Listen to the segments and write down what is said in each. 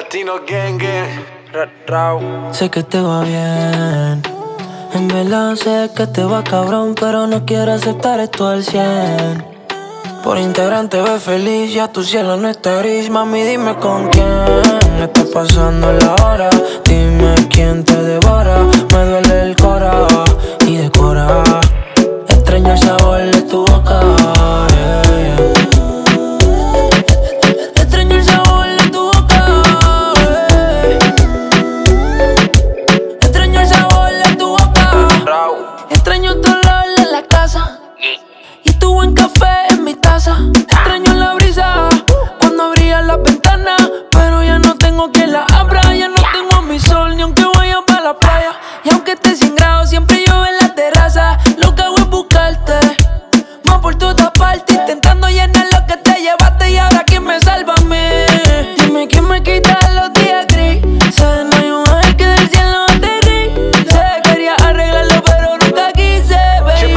Latino Gang Gang. Sé que te va bien, en verdad sé que te va cabrón, pero no quiero aceptar esto al 100. Por Instagram te ves feliz, ya tu cielo no está gris. Mami, dime con quién está pasando la hora. Dime quién te devora, me duele el cora y decora. Extraño el sabor de tu boca, yeah, yeah. Extraño el sabor de tu boca, yeah. Extraño el sabor de tu boca. Extraño tu olor en la casa y tu buen café en mi taza. Extraño la brisa cuando abría la ventana, pero ya no tengo quien la abra. Ya no tengo a mi sol ni aunque vaya para la playa. Y aunque esté 100 grados siempre llueve en la terraza. Lo que hago es buscarte más por todas partes, intentando llenar lo que te llevaste. Y ahora quién me salva a mí. Dime quién me quita los días grises. No hay un ángel que del cielo aterrice. Quería arreglarlo pero nunca quise, baby.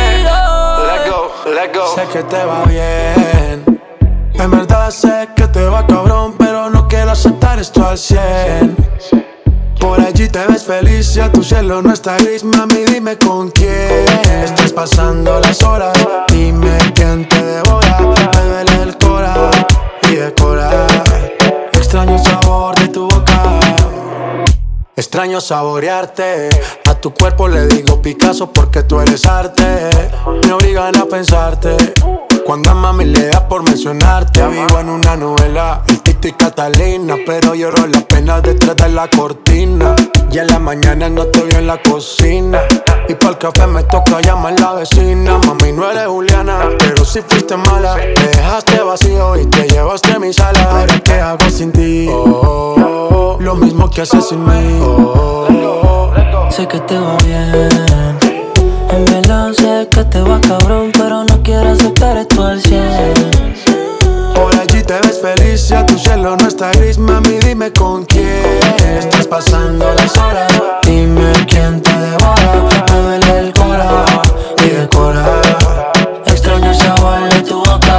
Let go. Sé que te va bien, en verdad sé que te va cabrón, pero no quiero aceptar esto al 100. Por allí te ves feliz, ya tu cielo no está gris. Mami, dime con quién estás pasando las horas. Dime quién te devora, me duele el cora y decora. Extraño el sabor de tu boca, extraño saborearte. A tu cuerpo le digo Picasso porque tú eres arte. Me obligan a pensarte cuando a mami le da por mencionarte. Vivo en una novela, el Tito y Catalina, pero lloro las penas detrás de la cortina. Y en la mañana no te veo en la cocina, y pa'l café me toca llamar la vecina. Mami, no eres Juliana, pero si fuiste mala. Me dejaste vacío y te llevaste mi sala. Ahora qué hago sin ti, lo mismo que haces sin mí. Sé que te va bien, en verdad sé que te va cabrón, pero no quiero aceptar esto al 100. Por allí te ves feliz, ya tu cielo no está gris. Mami, dime con quién estás pasando las horas. Dime quién te devora, me duele el cora y decora. Extraño el sabor de tu boca,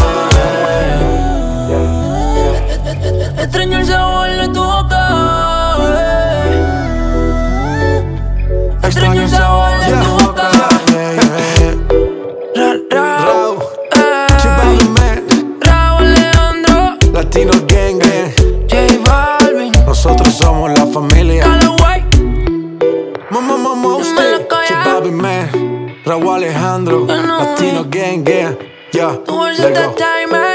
extraño el sabor de tu boca, extraño el sabor de tu boca. Raúl Alejandro, Latino Gang Gang. J Balvin, Nosotros somos la familia. Callaway, Usted, Chibabi Man, Raúl Alejandro, Latino Gang Gang. Yeah, tú eres let the go. timer.